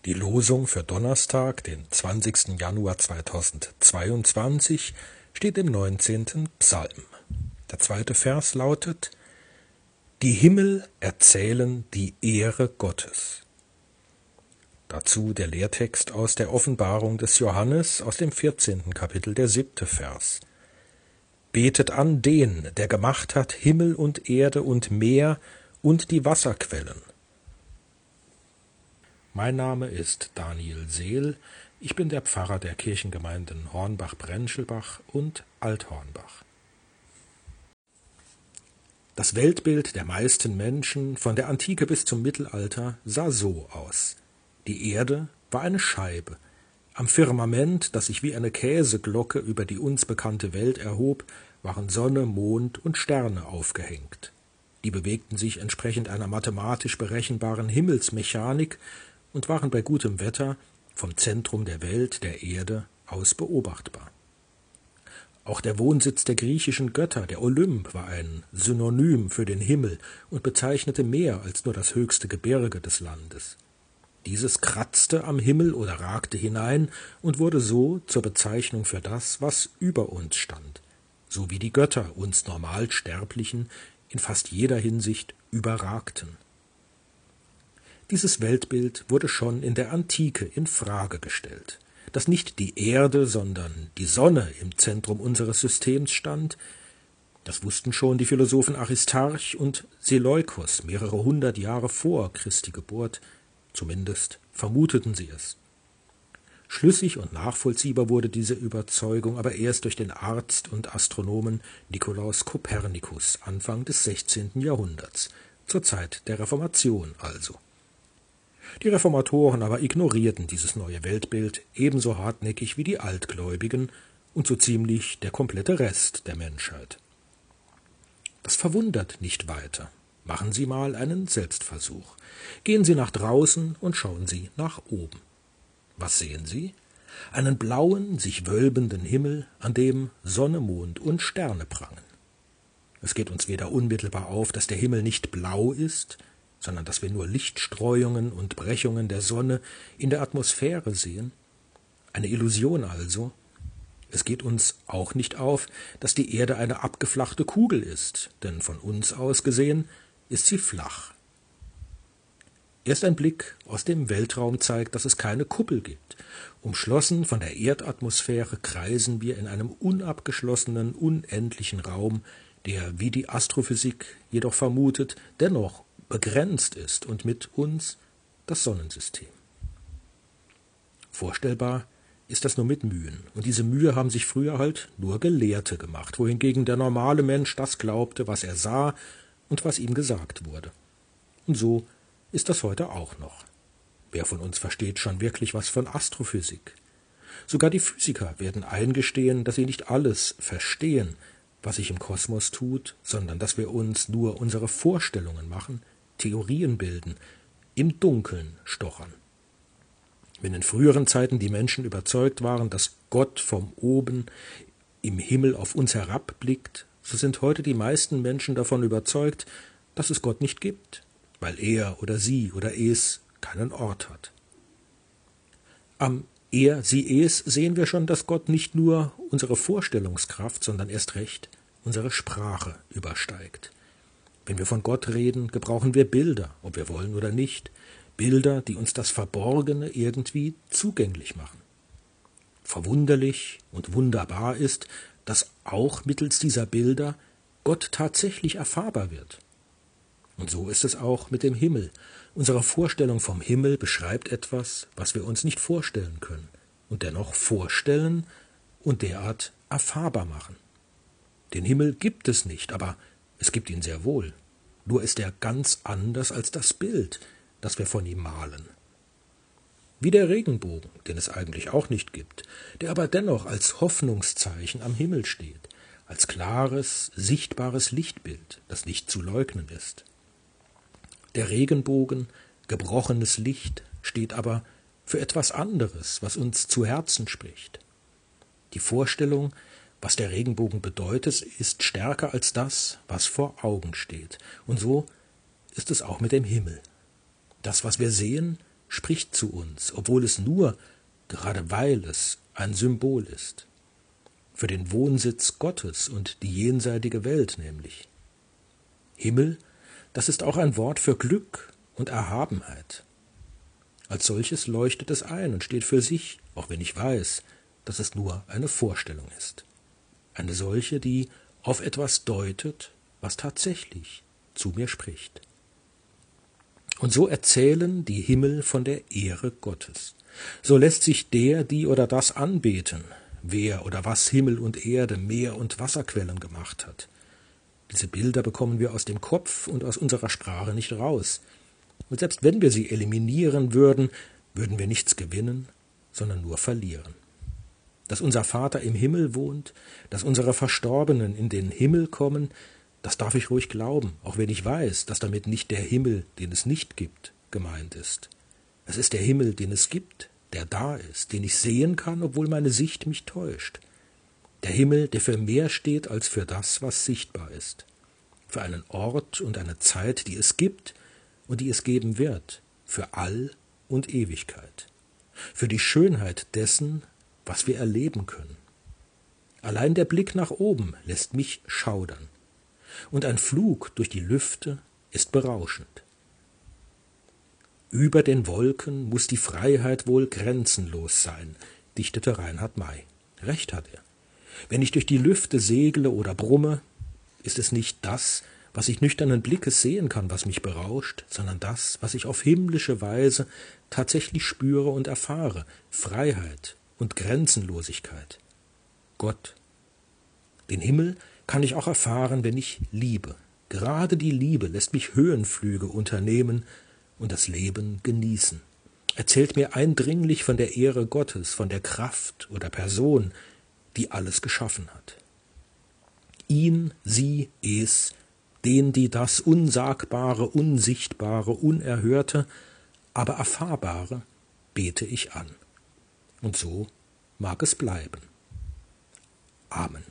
Die Losung für Donnerstag, den 20. Januar 2022, steht im 19. Psalm. Der zweite Vers lautet: Die Himmel erzählen die Ehre Gottes. Dazu der Lehrtext aus der Offenbarung des Johannes aus dem 14. Kapitel, der 7. Vers. Betet an den, der gemacht hat Himmel und Erde und Meer und die Wasserquellen. Mein Name ist Daniel Seel, ich bin der Pfarrer der Kirchengemeinden Hornbach-Brenschelbach und Althornbach. Das Weltbild der meisten Menschen von der Antike bis zum Mittelalter sah so aus. Die Erde war eine Scheibe. Am Firmament, das sich wie eine Käseglocke über die uns bekannte Welt erhob, waren Sonne, Mond und Sterne aufgehängt. Die bewegten sich entsprechend einer mathematisch berechenbaren Himmelsmechanik und waren bei gutem Wetter vom Zentrum der Welt, der Erde, aus beobachtbar. Auch der Wohnsitz der griechischen Götter, der Olymp, war ein Synonym für den Himmel und bezeichnete mehr als nur das höchste Gebirge des Landes. Dieses kratzte am Himmel oder ragte hinein und wurde so zur Bezeichnung für das, was über uns stand, so wie die Götter uns Normalsterblichen in fast jeder Hinsicht überragten. Dieses Weltbild wurde schon in der Antike in Frage gestellt, dass nicht die Erde, sondern die Sonne im Zentrum unseres Systems stand. Das wussten schon die Philosophen Aristarch und Seleukos mehrere hundert Jahre vor Christi Geburt, zumindest vermuteten sie es. Schlüssig und nachvollziehbar wurde diese Überzeugung aber erst durch den Arzt und Astronomen Nikolaus Kopernikus Anfang des 16. Jahrhunderts, zur Zeit der Reformation also. Die Reformatoren aber ignorierten dieses neue Weltbild ebenso hartnäckig wie die Altgläubigen und so ziemlich der komplette Rest der Menschheit. Das verwundert nicht weiter. Machen Sie mal einen Selbstversuch. Gehen Sie nach draußen und schauen Sie nach oben. Was sehen Sie? Einen blauen, sich wölbenden Himmel, an dem Sonne, Mond und Sterne prangen. Es geht uns weder unmittelbar auf, dass der Himmel nicht blau ist, sondern dass wir nur Lichtstreuungen und Brechungen der Sonne in der Atmosphäre sehen. Eine Illusion also. Es geht uns auch nicht auf, dass die Erde eine abgeflachte Kugel ist, denn von uns aus gesehen ist sie flach. Erst ein Blick aus dem Weltraum zeigt, dass es keine Kuppel gibt. Umschlossen von der Erdatmosphäre kreisen wir in einem unabgeschlossenen, unendlichen Raum, der, wie die Astrophysik jedoch vermutet, dennoch begrenzt ist und mit uns das Sonnensystem. Vorstellbar ist das nur mit Mühen. Und diese Mühe haben sich früher halt nur Gelehrte gemacht, wohingegen der normale Mensch das glaubte, was er sah und was ihm gesagt wurde. Und so ist das heute auch noch. Wer von uns versteht schon wirklich was von Astrophysik? Sogar die Physiker werden eingestehen, dass sie nicht alles verstehen, was sich im Kosmos tut, sondern dass wir uns nur unsere Vorstellungen machen, Theorien bilden, im Dunkeln stochern. Wenn in früheren Zeiten die Menschen überzeugt waren, dass Gott von oben im Himmel auf uns herabblickt, so sind heute die meisten Menschen davon überzeugt, dass es Gott nicht gibt, weil er oder sie oder es keinen Ort hat. Am er, sie, es sehen wir schon, dass Gott nicht nur unsere Vorstellungskraft, sondern erst recht unsere Sprache übersteigt. Wenn wir von Gott reden, gebrauchen wir Bilder, ob wir wollen oder nicht. Bilder, die uns das Verborgene irgendwie zugänglich machen. Verwunderlich und wunderbar ist, dass auch mittels dieser Bilder Gott tatsächlich erfahrbar wird. Und so ist es auch mit dem Himmel. Unsere Vorstellung vom Himmel beschreibt etwas, was wir uns nicht vorstellen können und dennoch vorstellen und derart erfahrbar machen. Den Himmel gibt es nicht, aber es gibt ihn sehr wohl. Nur ist er ganz anders als das Bild, das wir von ihm malen. Wie der Regenbogen, den es eigentlich auch nicht gibt, der aber dennoch als Hoffnungszeichen am Himmel steht, als klares, sichtbares Lichtbild, das nicht zu leugnen ist. Der Regenbogen, gebrochenes Licht, steht aber für etwas anderes, was uns zu Herzen spricht. Die Vorstellung, was der Regenbogen bedeutet, ist stärker als das, was vor Augen steht. Und so ist es auch mit dem Himmel. Das, was wir sehen, spricht zu uns, obwohl es nur, gerade weil es ein Symbol ist, für den Wohnsitz Gottes und die jenseitige Welt nämlich. Himmel, das ist auch ein Wort für Glück und Erhabenheit. Als solches leuchtet es ein und steht für sich, auch wenn ich weiß, dass es nur eine Vorstellung ist. Eine solche, die auf etwas deutet, was tatsächlich zu mir spricht. Und so erzählen die Himmel von der Ehre Gottes. So lässt sich der, die oder das anbeten, wer oder was Himmel und Erde, Meer und Wasserquellen gemacht hat. Diese Bilder bekommen wir aus dem Kopf und aus unserer Sprache nicht raus. Und selbst wenn wir sie eliminieren würden, würden wir nichts gewinnen, sondern nur verlieren. Dass unser Vater im Himmel wohnt, dass unsere Verstorbenen in den Himmel kommen, das darf ich ruhig glauben, auch wenn ich weiß, dass damit nicht der Himmel, den es nicht gibt, gemeint ist. Es ist der Himmel, den es gibt, der da ist, den ich sehen kann, obwohl meine Sicht mich täuscht. Der Himmel, der für mehr steht als für das, was sichtbar ist. Für einen Ort und eine Zeit, die es gibt und die es geben wird, für All und Ewigkeit. Für die Schönheit dessen, was wir erleben können. Allein der Blick nach oben lässt mich schaudern. Und ein Flug durch die Lüfte ist berauschend. Über den Wolken muss die Freiheit wohl grenzenlos sein, dichtete Reinhard May. Recht hat er. Wenn ich durch die Lüfte segle oder brumme, ist es nicht das, was ich nüchternen Blickes sehen kann, was mich berauscht, sondern das, was ich auf himmlische Weise tatsächlich spüre und erfahre, Freiheit und Grenzenlosigkeit. Gott. Den Himmel kann ich auch erfahren, wenn ich liebe. Gerade die Liebe lässt mich Höhenflüge unternehmen und das Leben genießen. Erzählt mir eindringlich von der Ehre Gottes, von der Kraft oder Person, die alles geschaffen hat. Ihn, sie, es, den, die das Unsagbare, Unsichtbare, Unerhörte, aber Erfahrbare bete ich an. Und so mag es bleiben. Amen.